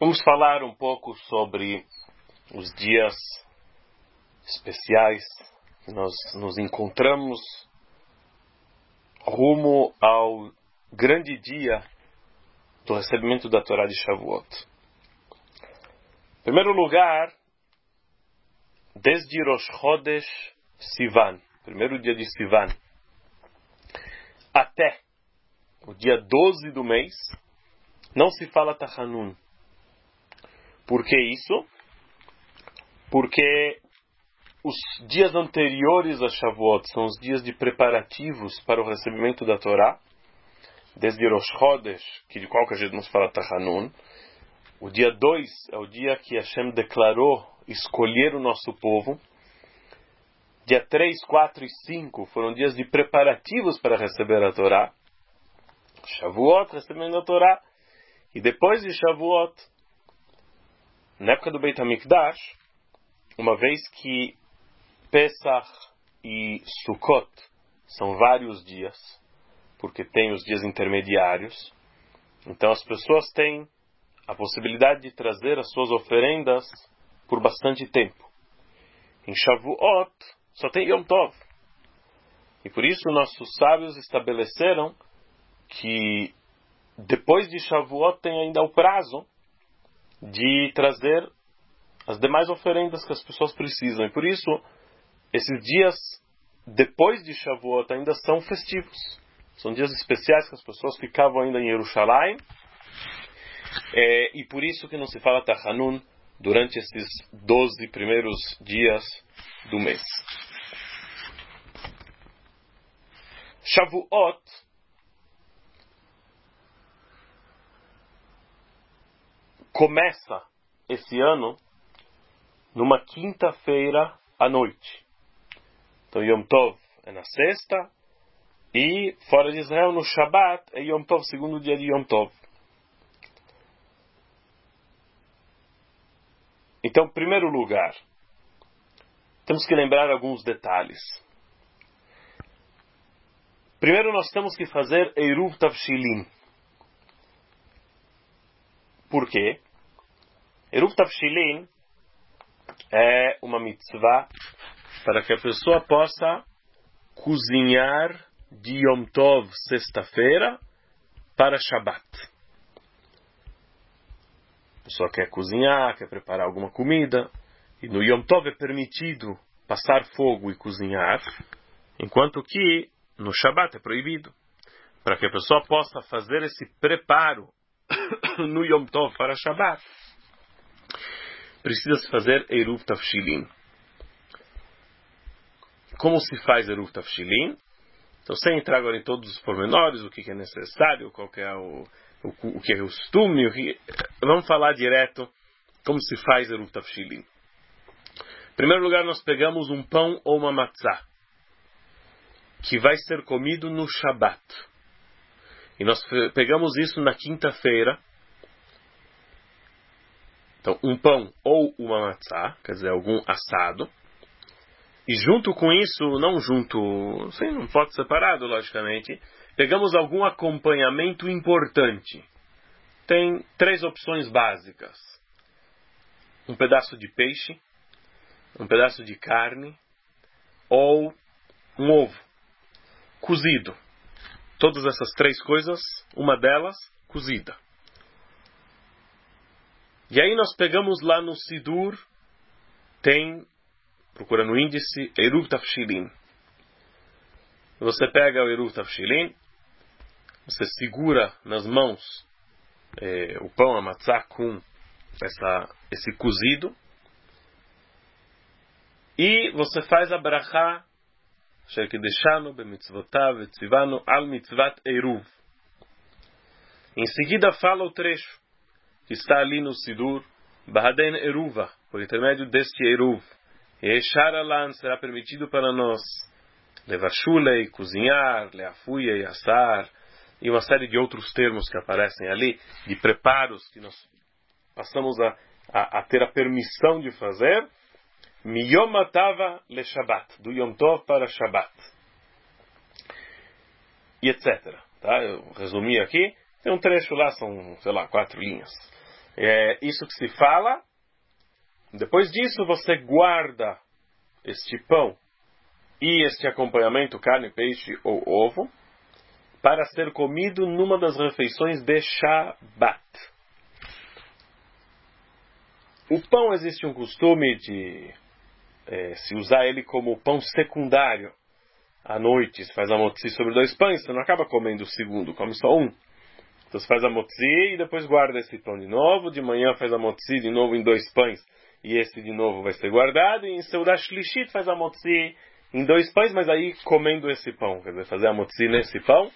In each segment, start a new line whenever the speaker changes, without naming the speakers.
Vamos falar um pouco sobre os dias especiais que nós nos encontramos rumo ao grande dia do recebimento da Torá de Shavuot. Em primeiro lugar, desde Rosh Chodesh Sivan, primeiro dia de Sivan, até o dia 12 do mês, não se fala Tachanun. Por que isso? Porque os dias anteriores a Shavuot são os dias de preparativos para o recebimento da Torá, desde Rosh Chodesh, que de qualquer jeito não se fala Tachanun. O dia 2 é o dia que Hashem declarou escolher o nosso povo. Dia 3, 4 e 5 foram dias de preparativos para receber a Torá. Shavuot, recebendo a Torá. E depois de Shavuot, na época do Beit HaMikdash, uma vez que Pesach e Sukkot são vários dias, porque tem os dias intermediários, então as pessoas têm a possibilidade de trazer as suas oferendas por bastante tempo. Em Shavuot só tem Yom Tov. E por isso nossos sábios estabeleceram que depois de Shavuot tem ainda o prazo de trazer as demais oferendas que as pessoas precisam. E por isso, esses dias depois de Shavuot ainda são festivos. São dias especiais que as pessoas ficavam ainda em Jerusalém. E por isso que não se fala Tachanun durante esses 12 primeiros dias do mês. Shavuot começa esse ano numa quinta-feira à noite. Então Yom Tov é na sexta e fora de Israel no Shabat é Yom Tov, segundo dia de Yom Tov. Então, em primeiro lugar, temos que lembrar alguns detalhes. Primeiro nós temos que fazer Eruv Tavshilin. Por quê? Eruv Tavshilin é uma mitzvah para que a pessoa possa cozinhar de Yom Tov, sexta-feira, para Shabbat. A pessoa quer cozinhar, quer preparar alguma comida, e no Yom Tov é permitido passar fogo e cozinhar, enquanto que no Shabbat é proibido. Para que a pessoa possa fazer esse preparo no Yom Tov para Shabbat, precisa-se fazer Eruv Tavshilin. Como se faz Eruv Tavshilin? Então, sem entrar agora em todos os pormenores, o que é necessário, qual que é o que é o costume, vamos falar direto como se faz Eruv Tavshilin. Em primeiro lugar, nós pegamos um pão ou uma matzah, que vai ser comido no Shabbat. E nós pegamos isso na quinta-feira. Então, um pão ou uma matzah, quer dizer, algum assado. E junto com isso, não pode separado, logicamente, pegamos algum acompanhamento importante. Tem 3 opções básicas. Um pedaço de peixe, um pedaço de carne ou um ovo cozido. Todas essas 3 coisas, uma delas cozida. E aí nós pegamos lá no Sidur, procura no índice, Eruv Tavshilin. Você pega o Eruv Tavshilin, você segura nas mãos o pão, a matzah, com esse cozido, e você faz a brachá, Asher Kideshanu b'mitzvotav v'tzivanu al mitzvat Eruv. Em seguida fala o trecho que está ali no Sidur, Bahaden Eruva, por intermédio deste Eruv. E Sharalan será permitido para nós levar shulei, cozinhar, leafuia e assar, e uma série de outros termos que aparecem ali, de preparos que nós passamos a ter a permissão de fazer, Miyom Atava le Shabbat, do Yom Tov para Shabbat, e etc. Tá? Eu resumi aqui, tem um trecho lá, são, 4 linhas. É isso que se fala. Depois disso, você guarda este pão e este acompanhamento, carne, peixe ou ovo, para ser comido numa das refeições de Shabat. O pão, existe um costume de se usar ele como pão secundário. À noite, você faz a motzi sobre 2 pães, você não acaba comendo o segundo, come só um. Então você faz a motzi e depois guarda esse pão de novo. De manhã faz a motzi de novo em 2 pães e esse de novo vai ser guardado. E em Seudah Shlishit faz a motzi em 2 pães, mas aí comendo esse pão. Quer dizer, fazer a motzi nesse pão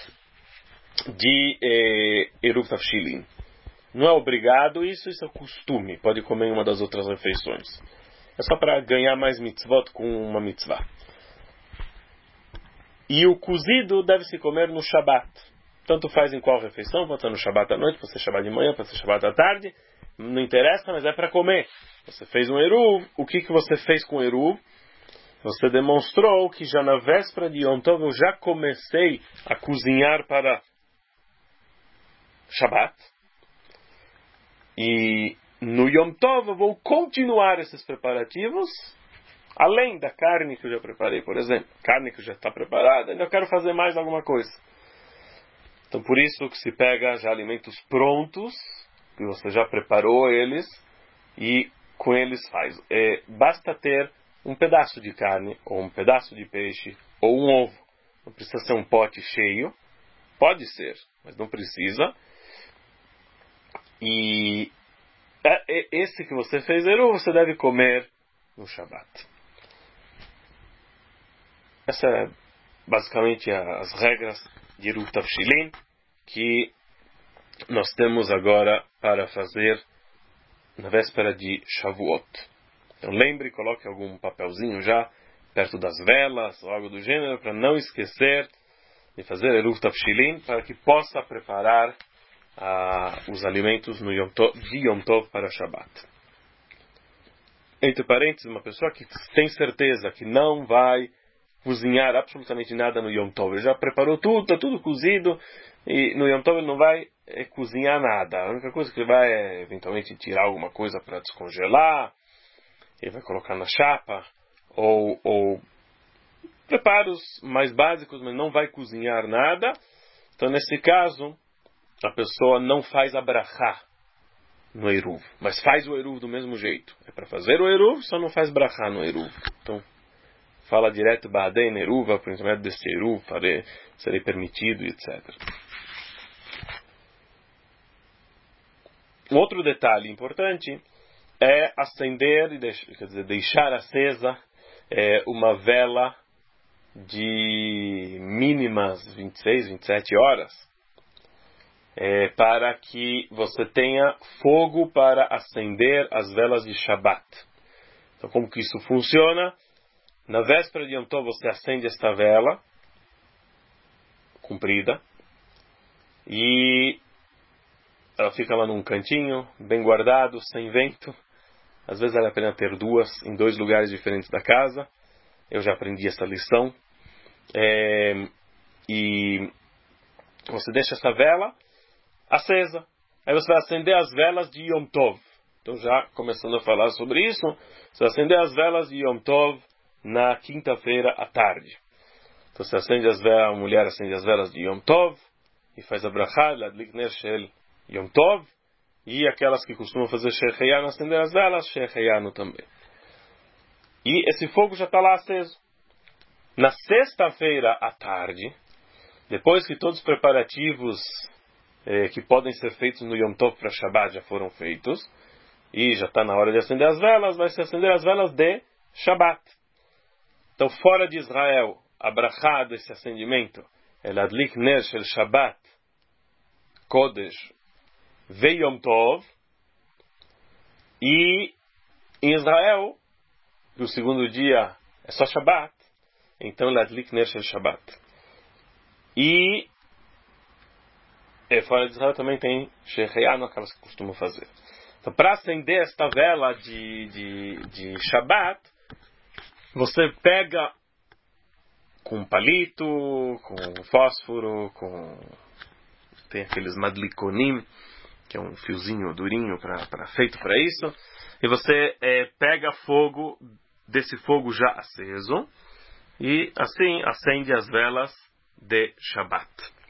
de Eruv Tavshilin. Não é obrigado isso é costume. Pode comer em uma das outras refeições. É só para ganhar mais mitzvot com uma mitzvah. E o cozido deve se comer no Shabat. Tanto faz em qual refeição, pode ser no Shabat à noite, pode ser Shabat de manhã, pode ser Shabat à tarde. Não interessa, mas é para comer. Você fez um Eruv. O que você fez com o Eruv? Você demonstrou que já na véspera de Yom Tov eu já comecei a cozinhar para Shabat. E no Yom Tov eu vou continuar esses preparativos, além da carne que eu já preparei, por exemplo. Carne que já está preparada, ainda quero fazer mais alguma coisa. Então por isso que se pega já alimentos prontos, que você já preparou eles, e com eles faz. Basta ter um pedaço de carne, ou um pedaço de peixe, ou um ovo. Não precisa ser um pote cheio. Pode ser, mas não precisa. E esse que você fez, você deve comer no Shabat. Essa é basicamente as regras de Eruv Tavshilin que nós temos agora para fazer na véspera de Shavuot. Então lembre, coloque algum papelzinho já perto das velas ou algo do gênero para não esquecer de fazer Eruv Tavshilin, para que possa preparar os alimentos no de Yom Tov para Shabat. Entre parênteses, uma pessoa que tem certeza que não vai cozinhar absolutamente nada no Yom Tov, ele já preparou tudo, está tudo cozido, e no Yom Tov ele não vai cozinhar nada. A única coisa que ele vai é eventualmente tirar alguma coisa para descongelar, ele vai colocar na chapa, ou preparos mais básicos, mas não vai cozinhar nada. Então nesse caso a pessoa não faz a brachá no Eruv, mas faz o Eruv do mesmo jeito. É para fazer o Eruv, só não faz brachá no Eruv. Então fala direto Ba'adei Neruva, por intermédio desse Eruv, serei permitido, etc. Um outro detalhe importante é acender, quer dizer, deixar acesa uma vela de mínimas 26, 27 horas, para que você tenha fogo para acender as velas de Shabat. Então como que isso funciona? Na véspera de Yom Tov você acende esta vela comprida e ela fica lá num cantinho, bem guardado, sem vento. Às vezes vale a pena ter 2 em 2 lugares diferentes da casa. Eu já aprendi essa lição. E você deixa essa vela acesa. Aí você vai acender as velas de Yom Tov. Então já começando a falar sobre isso, você vai acender as velas de Yom Tov na quinta-feira à tarde. Então você acende as velas, a mulher acende as velas de Yom Tov e faz a brachá, Ladlik Ner Shel Yom Tov, e aquelas que costumam fazer Sheheyanu, acender as velas, Sheheyanu também. E esse fogo já está lá aceso. Na sexta-feira à tarde, depois que todos os preparativos que podem ser feitos no Yom Tov para Shabbat já foram feitos, e já está na hora de acender as velas, vai se acender as velas de Shabbat. Então, fora de Israel, a brachá desse acendimento é Ladlik Ner Shel Shabbat Kodesh Ve Yom Tov, e em Israel, no segundo dia é só Shabbat, então Ladlik Ner Shel Shabbat. E fora de Israel também tem Sheheyanu, aquelas que costumam fazer. Então, para acender esta vela de Shabbat, você pega com um palito, com fósforo, tem aqueles madlikonim, que é um fiozinho durinho feito para isso, e você pega fogo desse fogo já aceso e assim acende as velas de Shabat.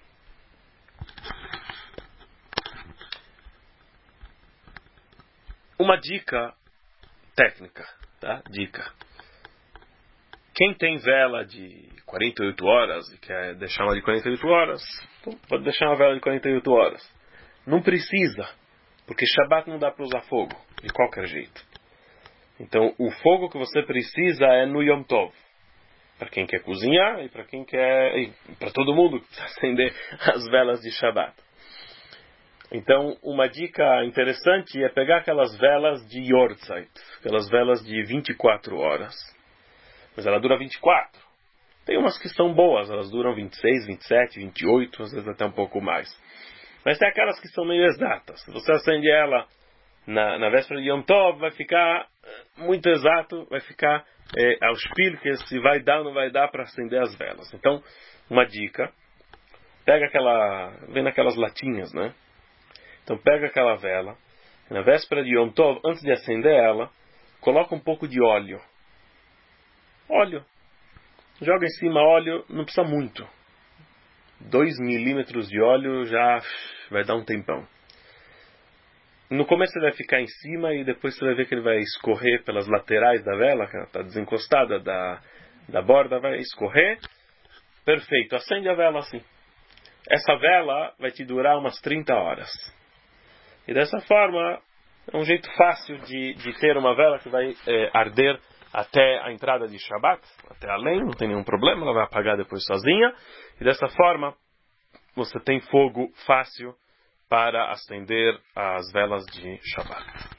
Uma dica técnica, tá? Dica. Quem tem vela de 48 horas e quer deixar uma de 48 horas, então pode deixar uma vela de 48 horas. Não precisa, porque Shabat não dá para usar fogo, de qualquer jeito. Então, o fogo que você precisa é no Yom Tov. Para quem quer cozinhar e para quem quer... para todo mundo que precisa acender as velas de Shabat. Então, uma dica interessante é pegar aquelas velas de Yortzeit, aquelas velas de 24 horas. Mas ela dura 24. Tem umas que são boas, elas duram 26, 27, 28, às vezes até um pouco mais. Mas tem aquelas que são meio exatas. Se você acende ela na véspera de Yom Tov, vai ficar muito exato, vai ficar aos pilques, se vai dar ou não vai dar para acender as velas. Então, uma dica, pega vem naquelas latinhas, né? Então pega aquela vela, na véspera de Yom Tov, antes de acender ela, coloca um pouco de óleo. Óleo. Joga em cima óleo, não precisa muito. 2 milímetros de óleo já vai dar um tempão. No começo ele vai ficar em cima e depois você vai ver que ele vai escorrer pelas laterais da vela, que ela está desencostada da borda, vai escorrer. Perfeito, acende a vela assim. Essa vela vai te durar umas 30 horas. E dessa forma, é um jeito fácil de ter uma vela que vai arder até a entrada de Shabat, até além, não tem nenhum problema, ela vai apagar depois sozinha. E dessa forma, você tem fogo fácil para acender as velas de Shabat.